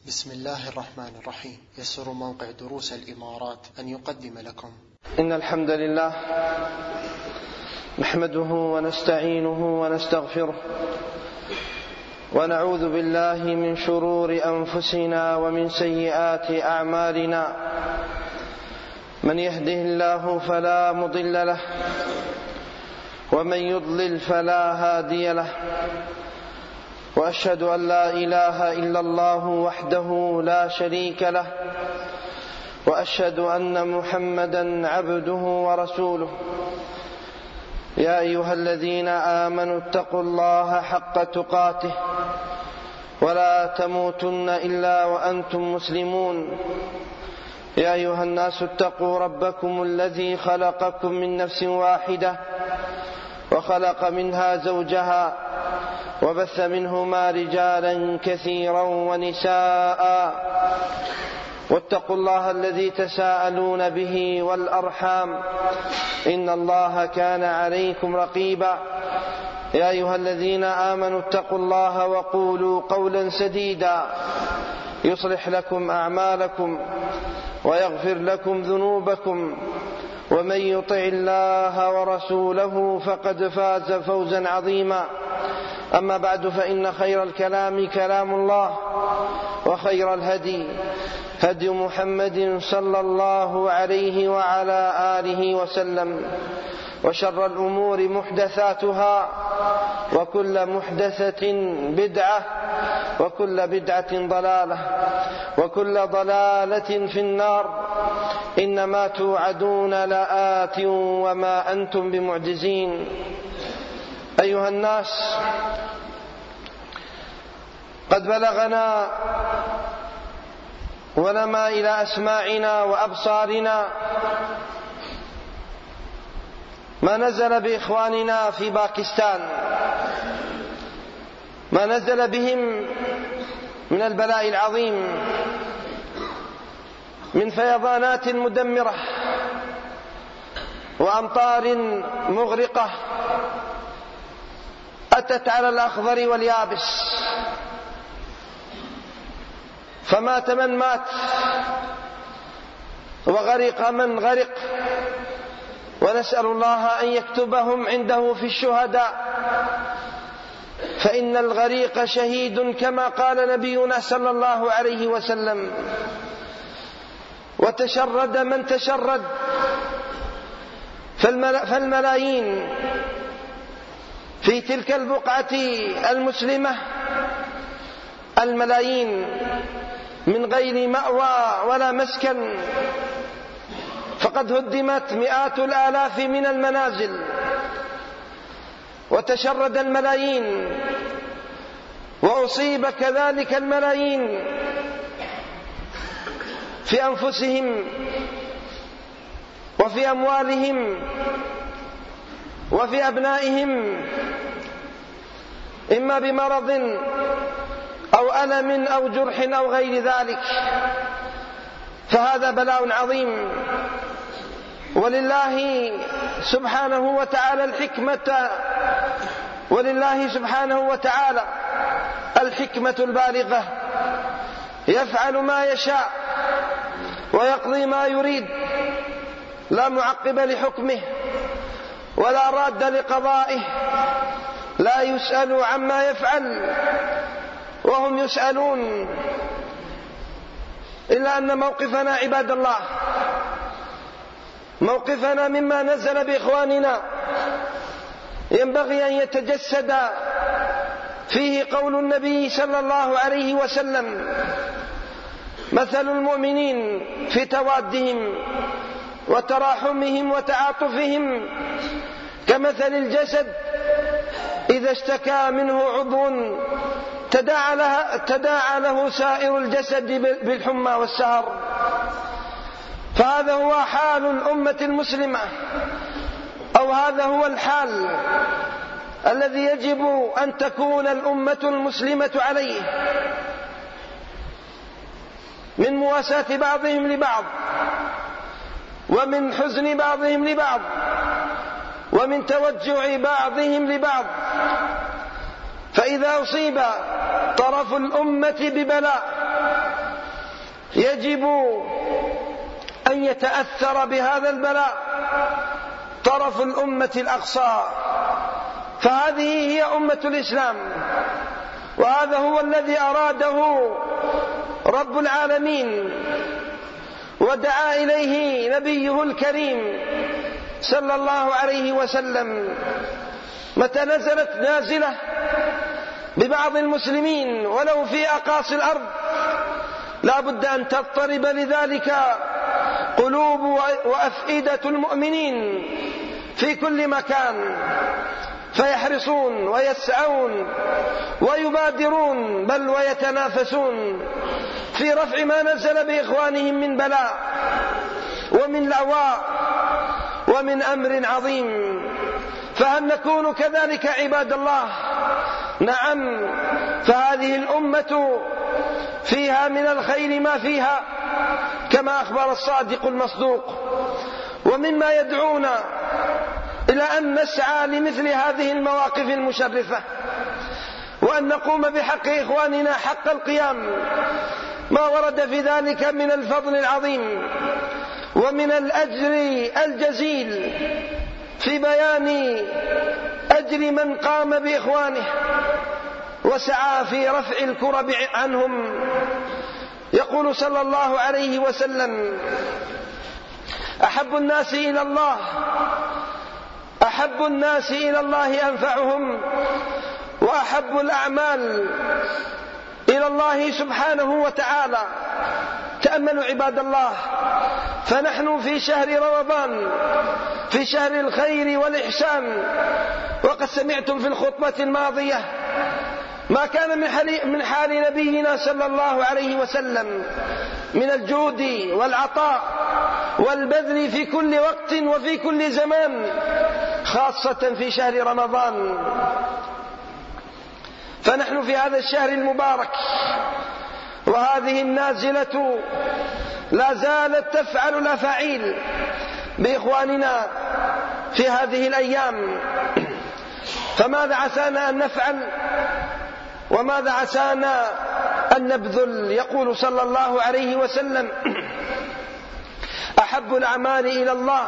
بسم الله الرحمن الرحيم. يسر موقع دروس الإمارات أن يقدم لكم إن الحمد لله نحمده ونستعينه ونستغفره ونعوذ بالله من شرور أنفسنا ومن سيئات أعمالنا. من يهده الله فلا مضل له ومن يضلل فلا هادي له، وأشهد أن لا إله إلا الله وحده لا شريك له، وأشهد أن محمدا عبده ورسوله. يا أيها الذين آمنوا اتقوا الله حق تقاته ولا تموتن إلا وأنتم مسلمون. يا أيها الناس اتقوا ربكم الذي خلقكم من نفس واحدة وخلق منها زوجها وبث منهما رجالا كثيرا ونساء، واتقوا الله الذي تساءلون به والأرحام إن الله كان عليكم رقيبا. يا أيها الذين آمنوا اتقوا الله وقولوا قولا سديدا يصلح لكم أعمالكم ويغفر لكم ذنوبكم، ومن يطع الله ورسوله فقد فاز فوزا عظيما. أما بعد، فإن خير الكلام كلام الله، وخير الهدي هدي محمد صلى الله عليه وعلى آله وسلم، وشر الأمور محدثاتها، وكل محدثة بدعة، وكل بدعة ضلالة، وكل ضلالة في النار. إنما توعدون لآت وما أنتم بمعجزين. أيها الناس، قد بلغنا ونما إلى أسماعنا وأبصارنا ما نزل بإخواننا في باكستان، ما نزل بهم من البلاء العظيم، من فيضانات مدمرة وأمطار مغرقة أتت على الأخضر واليابس، فمات من مات وغرق من غرق، ونسأل الله أن يكتبهم عنده في الشهداء، فإن الغريق شهيد كما قال نبينا صلى الله عليه وسلم. وتشرد من تشرد، فالملايين في تلك البقعة المسلمة، الملايين من غير مأوى ولا مسكن، فقد هدمت مئات الآلاف من المنازل، وتشرد الملايين، وأصيب كذلك الملايين في أنفسهم وفي أموالهم وفي أبنائهم، إما بمرض أو ألم أو جرح أو غير ذلك، فهذا بلاء عظيم. ولله سبحانه وتعالى الحكمة، ولله سبحانه وتعالى الحكمة البالغة، يفعل ما يشاء ويقضي ما يريد، لا معقب لحكمه ولا راد لقضائه، لا يسأل عما يفعل وهم يسألون. إلا أن موقفنا عباد الله، موقفنا مما نزل بإخواننا ينبغي أن يتجسد فيه قول النبي صلى الله عليه وسلم: مثل المؤمنين في توادهم وتراحمهم وتعاطفهم كمثل الجسد إذا اشتكى منه عضو تداعى له سائر الجسد بالحمى والسهر. فهذا هو حال الأمة المسلمة، أو هذا هو الحال الذي يجب أن تكون الأمة المسلمة عليه، من مواساة بعضهم لبعض، ومن حزن بعضهم لبعض، ومن توجع بعضهم لبعض. فإذا أصيب طرف الأمة ببلاء يجب أن يتأثر بهذا البلاء طرف الأمة الأقصى، فهذه هي أمة الإسلام، وهذا هو الذي أراده رب العالمين ودعا إليه نبيه الكريم صلى الله عليه وسلم. متى نزلت نازلة ببعض المسلمين ولو في أقاصي الأرض لا بد أن تضطرب لذلك قلوب وأفئدة المؤمنين في كل مكان، فيحرصون ويسعون ويبادرون بل ويتنافسون في رفع ما نزل بإخوانهم من بلاء ومن لأواء ومن أمر عظيم. فهل نكون كذلك عباد الله؟ نعم، فهذه الأمة فيها من الخير ما فيها كما أخبر الصادق المصدوق، ومما يدعونا إلى أن نسعى لمثل هذه المواقف المشرفة، وأن نقوم بحق إخواننا حق القيام، ما ورد في ذلك من الفضل العظيم ومن الأجر الجزيل في بيان أجر من قام بإخوانه وسعى في رفع الكرب عنهم. يقول صلى الله عليه وسلم: أحب الناس إلى الله أنفعهم، وأحب الأعمال إلى الله سبحانه وتعالى. تأملوا عباد الله، فنحن في شهر رمضان، في شهر الخير والإحسان، وقد سمعتم في الخطبة الماضية ما كان من حال نبينا صلى الله عليه وسلم من الجود والعطاء والبذل في كل وقت وفي كل زمان، خاصة في شهر رمضان. فنحن في هذا الشهر المبارك، وهذه النازلة لا زالت تفعل الأفاعيل بإخواننا في هذه الأيام. فماذا عسانا أن نفعل وماذا عسانا أن نبذل؟ يقول صلى الله عليه وسلم: أحب الأعمال إلى الله،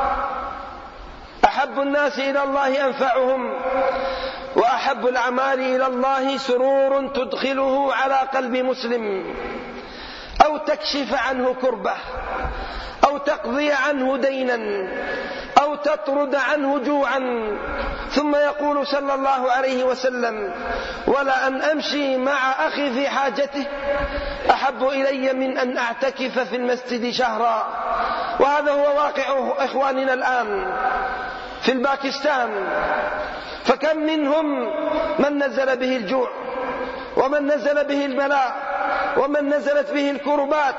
أحب الناس إلى الله أنفعهم، وأحب الأعمال إلى الله سرور تدخله على قلب مسلم، أو تكشف عنه كربة، أو تقضي عنه دينا، أو تطرد عنه جوعا. ثم يقول صلى الله عليه وسلم: ولا أن أمشي مع أخي في حاجته أحب إلي من أن أعتكف في المسجد شهرا. وهذا هو واقع إخواننا الآن في الباكستان، فكم منهم من نزل به الجوع، ومن نزل به البلاء، ومن نزلت به الكربات،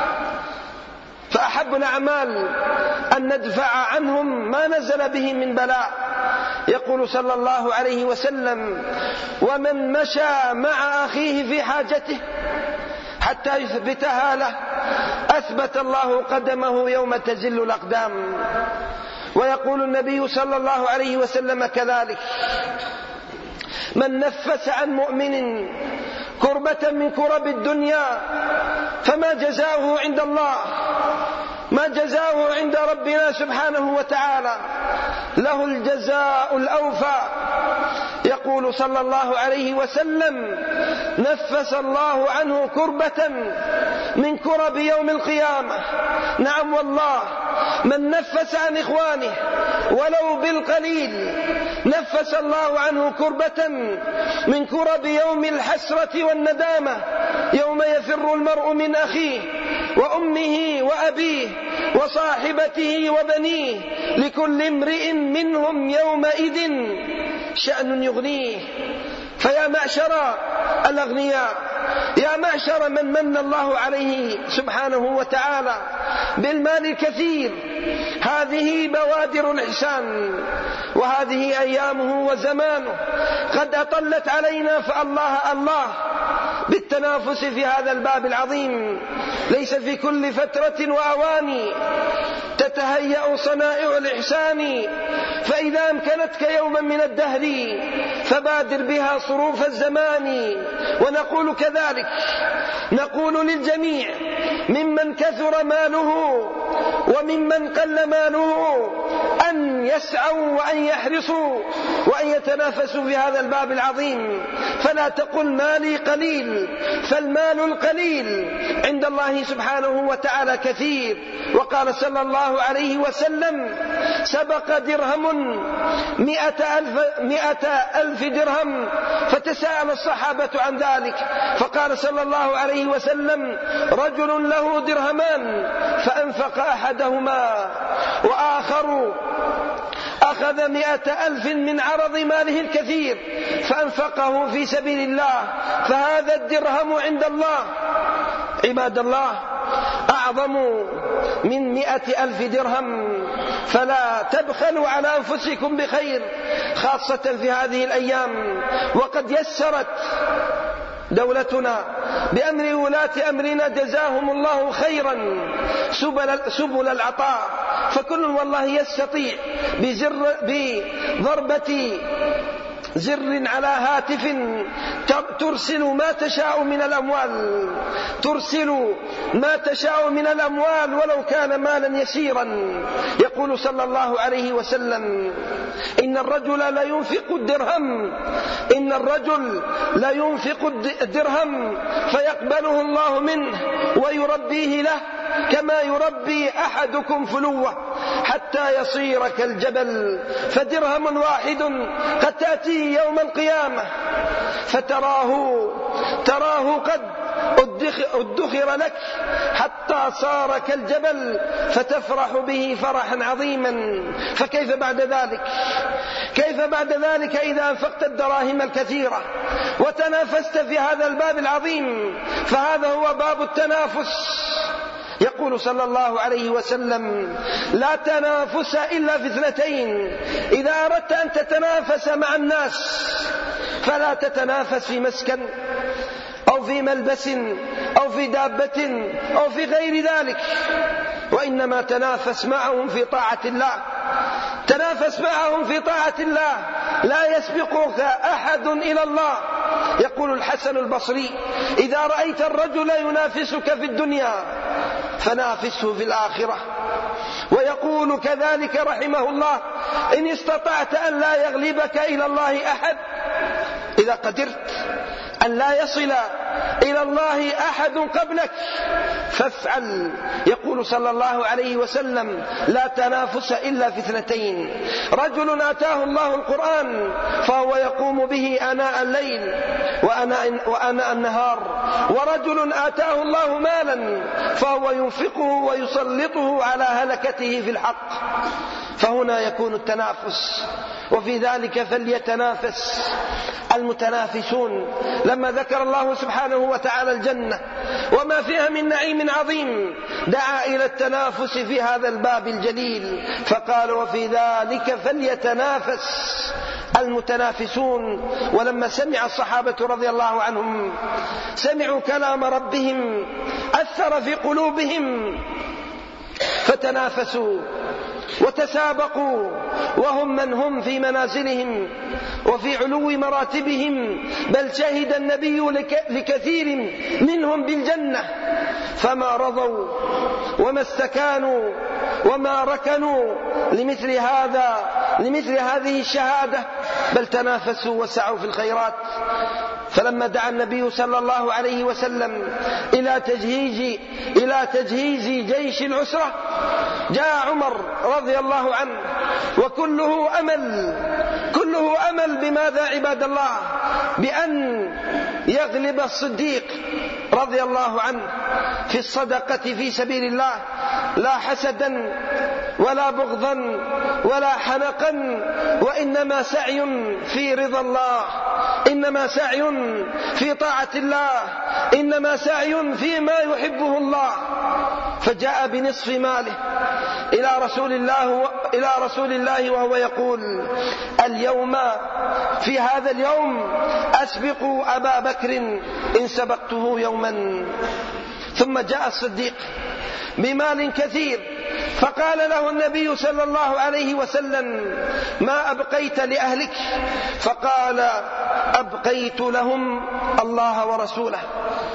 فأحب الأعمال أن ندفع عنهم ما نزل به من بلاء. يقول صلى الله عليه وسلم: ومن مشى مع أخيه في حاجته حتى يثبتها له أثبت الله قدمه يوم تزل الأقدام. ويقول النبي صلى الله عليه وسلم كذلك: من نفس عن مؤمن كربة من كرب الدنيا فما جزاؤه عند الله، ما جزاؤه عند ربنا سبحانه وتعالى، له الجزاء الأوفى. يقول صلى الله عليه وسلم: نفس الله عنه كربة من كرب يوم القيامة. نعم والله، من نفس عن إخوانه ولو بالقليل نفس الله عنه كربة من كرب يوم الحسرة والندامة، يوم يفر المرء من أخيه وأمه وأبيه وصاحبته وبنيه، لكل امرئ منهم يومئذ شأن يغنيه. فيا معشر الأغنياء، يا معشر من من الله عليه سبحانه وتعالى بالمال الكثير، هذه بوادر الإحسان، وهذه أيامه وزمانه قد أطلت علينا، فالله الله بالتنافس في هذا الباب العظيم. ليس في كل فترة وأواني تتهيأ صنائع الإحسان، فإذا أمكنتك يوما من الدهر فبادر بها صروف الزمان. ونقول كذلك: نقول للجميع ممن كثر ماله وممن قل ماله أن يسعوا وأن يحرصوا وأن يتنافسوا في هذا الباب العظيم. فلا تقل مالي قليل، فالمال القليل عند الله سبحانه وتعالى كثير. وقال صلى الله عليه وسلم: سبق درهم 100,000 درهم. فتساءل الصحابة عن ذلك، فقال صلى الله عليه وسلم: رجل له درهمان فأنفق أحدهما وآخر أخذ 100,000 من عرض ماله الكثير فأنفقه في سبيل الله، فهذا الدرهم عند الله عباد الله أعظم من 100,000 درهم. فلا تبخلوا على أنفسكم بخير، خاصة في هذه الأيام. وقد يسرت دولتنا بأمر ولاة أمرنا جزاهم الله خيرا سبل العطاء، فكل والله يستطيع بضربة زر على هاتف ترسل ما تشاء من الأموال ولو كان مالا يسيرا. يقول صلى الله عليه وسلم: إن الرجل لا ينفق الدرهم فيقبله الله منه ويربيه له كما يربي أحدكم فلوه حتى يصير كالجبل. فدرهم واحد قد تأتي يوم القيامة فتراه قد ادخر لك حتى صار كالجبل فتفرح به فرحا عظيما. فكيف بعد ذلك إذا أنفقت الدراهم الكثيرة وتنافست في هذا الباب العظيم، فهذا هو باب التنافس. يقول صلى الله عليه وسلم: لا تنافس إلا في اثنتين. إذا أردت أن تتنافس مع الناس فلا تتنافس في مسكن أو في ملبس أو في دابة أو في غير ذلك، وإنما تنافس معهم في طاعة الله. لا يسبقك أحد إلى الله. يقول الحسن البصري: إذا رأيت الرجل ينافسك في الدنيا فنافسه في الآخرة. ويقول كذلك رحمه الله: إن استطعت أن لا يغلبك إلى الله أحد، إذا قدرت أن لا يصل إلى الله أحد قبلك فافعل. يقول صلى الله عليه وسلم: لا تنافس إلا في اثنتين: رجل آتاه الله القرآن فهو يقوم به آناء الليل وآناء النهار، ورجل آتاه الله مالا فهو ينفقه ويسلطه على هلكته في الحق. فهنا يكون التنافس، وفي ذلك فليتنافس المتنافسون. لما ذكر الله سبحانه وتعالى الجنة وما فيها من نعيم عظيم دعا إلى التنافس في هذا الباب الجليل، فقال: وفي ذلك فليتنافس المتنافسون. ولما سمع الصحابة رضي الله عنهم سمعوا كلام ربهم أثر في قلوبهم فتنافسوا وتسابقوا، وهم من هم في منازلهم وفي علو مراتبهم، بل شهد النبي لكثير منهم بالجنة فما رضوا وما استكانوا وما ركنوا لمثل هذه الشهادة، بل تنافسوا وسعوا في الخيرات. فلما دعا النبي صلى الله عليه وسلم إلى تجهيز جيش العسرة جاء عمر رضي الله عنه وكله أمل بماذا عباد الله؟ بأن يغلب الصديق رضي الله عنه في الصدقة في سبيل الله، لا حسدا ولا بغضا ولا حنقا، وإنما سعي في رضا الله، إنما سعي في طاعة الله، إنما سعي فيما يحبه الله. فجاء بنصف ماله إلى رسول الله وهو يقول: اليوم في هذا اليوم أسبق أبا بكر إن سبقته يوما. ثم جاء الصديق بمال كثير فقال له النبي صلى الله عليه وسلم: ما أبقيت لأهلك؟ فقال: أبقيت لهم الله ورسوله.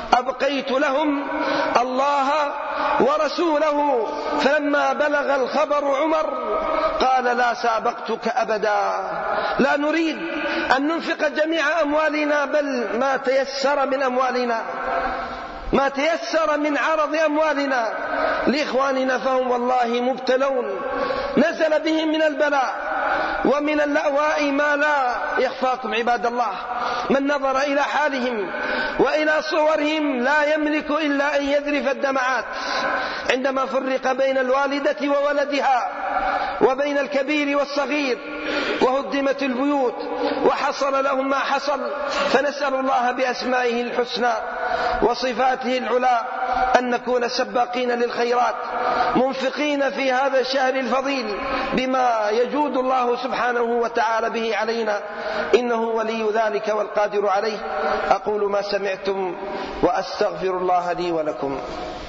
أبقيت لهم الله ورسوله، فلما بلغ الخبر عمر قال لا سابقتك أبدا. لا نريد أن ننفق جميع أموالنا، بل ما تيسر من أموالنا، ما تيسر من عرض أموالنا لإخواننا، فهم والله مبتلون، نزل بهم من البلاء ومن اللأواء ما لا يخفاكم عباد الله. من نظر إلى حالهم وإلى صورهم لا يملك إلا أن يذرف الدمعات عندما فرق بين الوالدة وولدها وبين الكبير والصغير، وهدمت البيوت وحصل لهم ما حصل. فنسأل الله بأسمائه الحسنى وصفاته العلى أن نكون سباقين للخيرات، منفقين في هذا الشهر الفضيل بما يجود الله سبحانه وتعالى به علينا، إنه ولي ذلك والقادر عليه. أقول ما سمعتم وأستغفر الله لي ولكم.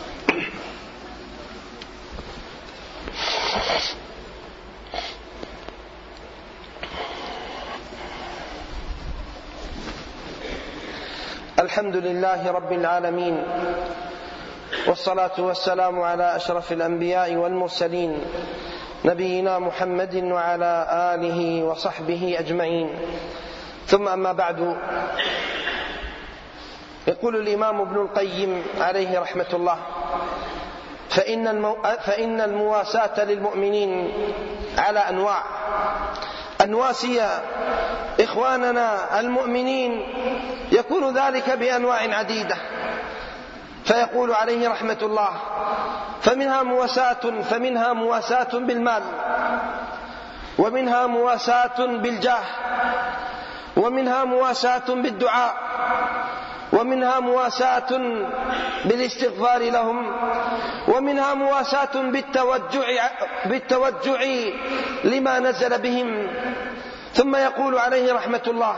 الحمد لله رب العالمين، والصلاة والسلام على أشرف الأنبياء والمرسلين، نبينا محمد وعلى آله وصحبه أجمعين. ثم أما بعد، يقول الإمام ابن القيم عليه رحمة الله: فإن المواساة للمؤمنين على أنواع. أنواسي إخواننا المؤمنين يكون ذلك بأنواع عديدة. فيقول عليه رحمة الله: فمنها مواساة بالمال، ومنها مواساة بالجاه، ومنها مواساة بالدعاء، ومنها مواساة بالاستغفار لهم، ومنها مواساة بالتوجع لما نزل بهم. ثم يقول عليه رحمة الله: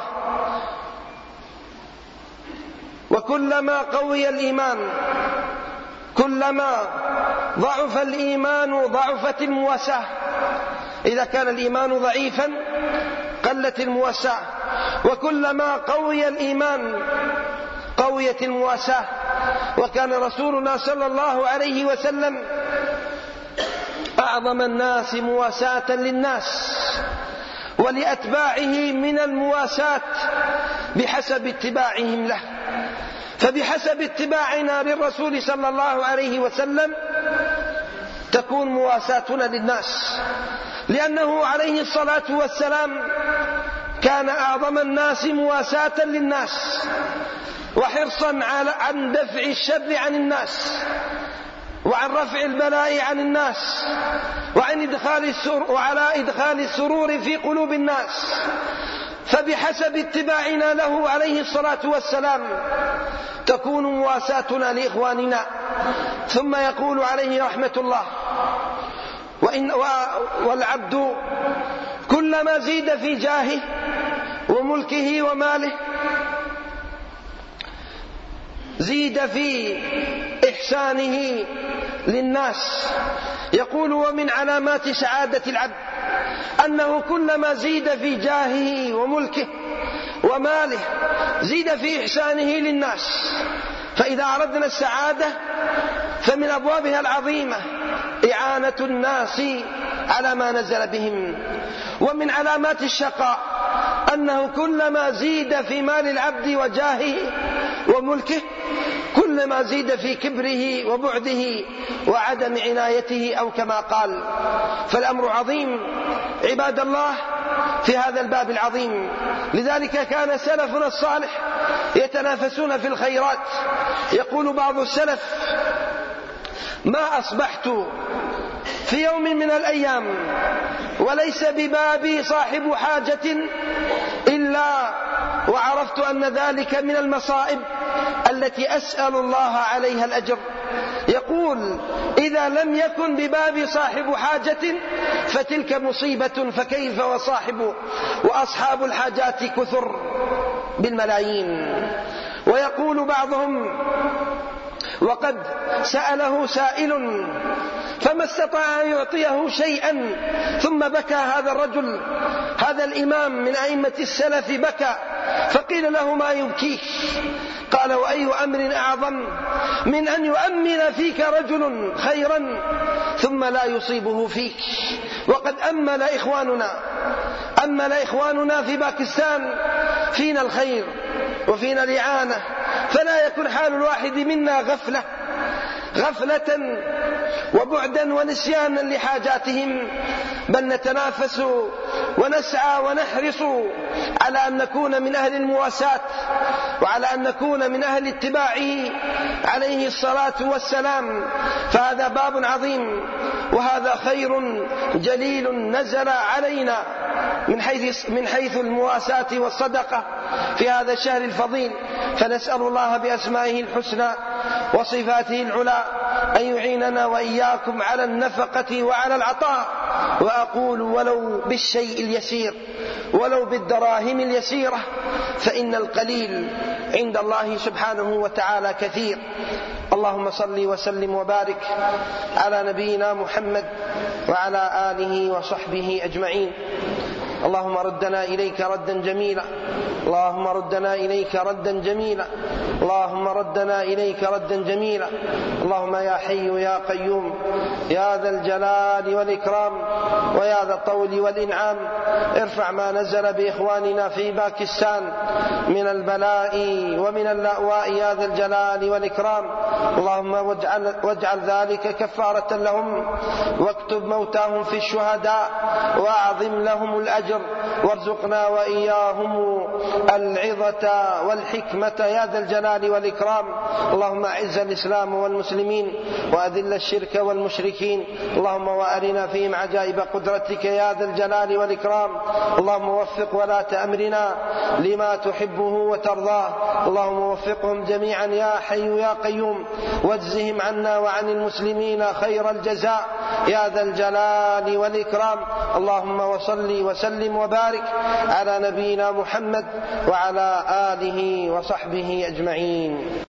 وكلما قوي الإيمان، كلما ضعف الإيمان ضعفت المواساة. إذا كان الإيمان ضعيفا قلت المواساة، وكلما قوي الإيمان قويت المواساة. وكان رسولنا صلى الله عليه وسلم أعظم الناس مواساة للناس ولأتباعه من المواساة بحسب اتباعهم له. فبحسب اتباعنا للرسول صلى الله عليه وسلم تكون مواساتنا للناس، لأنه عليه الصلاة والسلام كان أعظم الناس مواساة للناس وحرصا عن دفع الشر عن الناس، وعن رفع البلاء عن الناس، وعلى إدخال السرور في قلوب الناس. فبحسب اتباعنا له عليه الصلاة والسلام تكون مواساتنا لإخواننا. ثم يقول عليه رحمة الله: والعبد كلما زيد في جاهه وملكه وماله زيد في إحسانه للناس. يقول: ومن علامات سعادة العبد أنه كلما زيد في جاهه وملكه وماله زيد في إحسانه للناس. فإذا أردنا السعادة فمن أبوابها العظيمة إعانة الناس على ما نزل بهم. ومن علامات الشقاء أنه كلما زيد في مال العبد وجاهه وملكه كلما زيد في كبره وبعده وعدم عنايته، أو كما قال. فالأمر عظيم عباد الله في هذا الباب العظيم. لذلك كان سلفنا الصالح يتنافسون في الخيرات. يقول بعض السلف: ما أصبحت في يوم من الأيام وليس ببابي صاحب حاجة إلا وعرفت أن ذلك من المصائب التي أسأل الله عليها الأجر. يقول: إذا لم يكن ببابي صاحب حاجة فتلك مصيبة، فكيف وأصحاب الحاجات كثر بالملايين. ويقول بعضهم: وقد سأله سائل فما استطاع أن يعطيه شيئا، ثم بكى هذا الرجل، هذا الإمام من أئمة السلف، بكى فقيل له: ما يبكيك؟ قال: وأي أمر أعظم من أن يؤمن فيك رجل خيرا ثم لا يصيبه فيك؟ وقد أمل إخواننا في باكستان فينا الخير وفينا الإعانة، فلا يكن حال الواحد منا غفلة وبعدا ونسيانا لحاجاتهم، بل نتنافس ونسعى ونحرص على أن نكون من أهل المواساة، وعلى أن نكون من أهل اتباعه عليه الصلاة والسلام. فهذا باب عظيم، وهذا خير جليل نزل علينا من حيث المواساة والصدقة في هذا الشهر الفضيل. فنسأل الله بأسمائه الحسنى وصفاته العلى أن يعيننا وإياكم على النفقة وعلى العطاء. وأقول: ولو بالشيء اليسير، ولو بالدراهم اليسيرة، فإن القليل عند الله سبحانه وتعالى كثير. اللهم صل وسلم وبارك على نبينا محمد وعلى آله وصحبه أجمعين. اللهم ردنا إليك ردا جميلا، اللهم ردنا إليك ردا جميلا، اللهم ردنا إليك ردا جميلا. اللهم يا حي يا قيوم يا ذا الجلال والإكرام ويا ذا الطول والإنعام، ارفع ما نزل بإخواننا في باكستان من البلاء ومن اللأواء يا ذا الجلال والإكرام. اللهم واجعل ذلك كفارة لهم، واكتب موتاهم في الشهداء، وأعظم لهم الأجر، وارزقنا وإياهم العظة والحكمة يا ذا الجلال والإكرام. اللهم أعز الإسلام والمسلمين، وأذل الشرك والمشركين. اللهم وأرنا فيهم عجائب قدرتك يا ذا الجلال والإكرام. اللهم وفق ولاة أمرنا لما تحبه وترضاه. اللهم وفقهم جميعا يا حي يا قيوم، واجزهم عنا وعن المسلمين خير الجزاء يا ذا الجلال والإكرام. اللهم وصل وسلم وبارك على نبينا محمد وعلى آله وصحبه أجمعين.